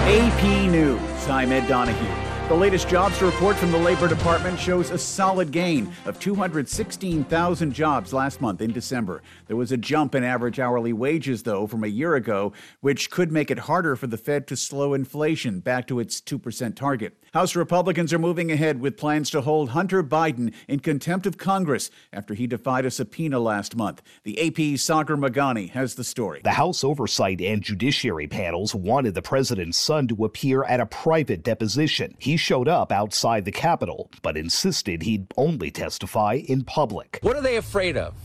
AP News, I'm Ed Donahue. The latest jobs report from the Labor Department shows a solid gain of 216,000 jobs last month in December. There was a jump in average hourly wages, though, from a year ago, which could make it harder for the Fed to slow inflation back to its 2% target. House Republicans are moving ahead with plans to hold Hunter Biden in contempt of Congress after he defied a subpoena last month. The AP's Sagar Meghani has the story. The House Oversight and Judiciary panels wanted the president's son to appear at a private deposition. He showed up outside the Capitol, but insisted he'd only testify in public. What are they afraid of?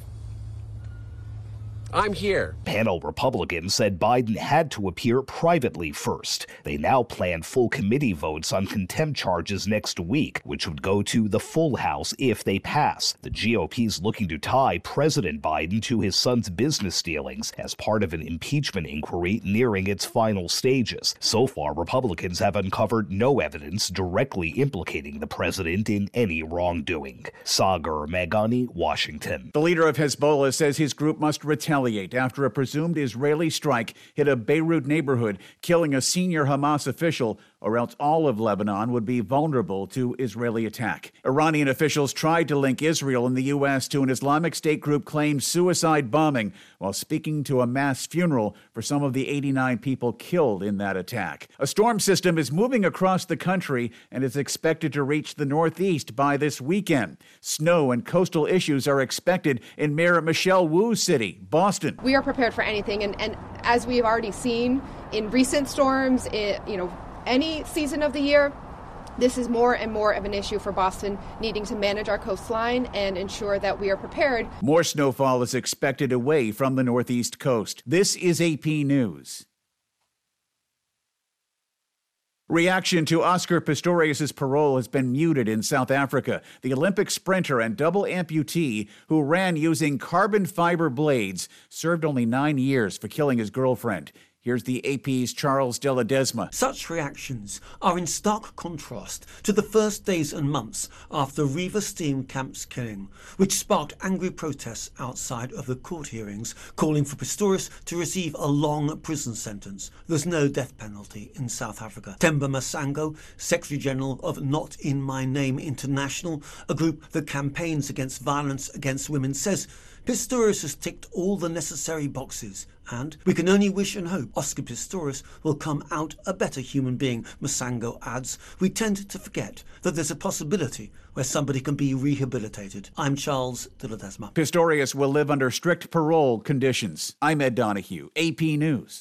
I'm here. Panel Republicans said Biden had to appear privately first. They now plan full committee votes on contempt charges next week, which would go to the full House if they pass. The GOP's looking to tie President Biden to his son's business dealings as part of an impeachment inquiry nearing its final stages. So far, Republicans have uncovered no evidence directly implicating the president in any wrongdoing. Sagar Meghani, Washington. The leader of Hezbollah says his group must retaliate after a presumed Israeli strike hit a Beirut neighborhood, killing a senior Hamas official, or else all of Lebanon would be vulnerable to Israeli attack. Iranian officials tried to link Israel and the U.S. to an Islamic State group claimed suicide bombing while speaking to a mass funeral for some of the 89 people killed in that attack. A storm system is moving across the country and is expected to reach the Northeast by this weekend. Snow and coastal issues are expected in Mayor Michelle Wu's city, Boston. We are prepared for anything, and as we've already seen in recent storms, any season of the year, this is more and more of an issue for Boston, needing to manage our coastline and ensure that we are prepared. More snowfall is expected away from the Northeast coast. This is AP News. Reaction to Oscar Pistorius' parole has been muted in South Africa. The Olympic sprinter and double amputee who ran using carbon fiber blades served only 9 years for killing his girlfriend. Here's the AP's Charles de Ledesma. Such reactions are in stark contrast to the first days and months after Reeva Steenkamp's killing, which sparked angry protests outside of the court hearings, calling for Pistorius to receive a long prison sentence. There's no death penalty in South Africa. Themba Masango, Secretary General of Not In My Name International, a group that campaigns against violence against women, says Pistorius has ticked all the necessary boxes, and we can only wish and hope Oscar Pistorius will come out a better human being. Masango adds, we tend to forget that there's a possibility where somebody can be rehabilitated. I'm Charles de Ledesma. Pistorius will live under strict parole conditions. I'm Ed Donahue, AP News.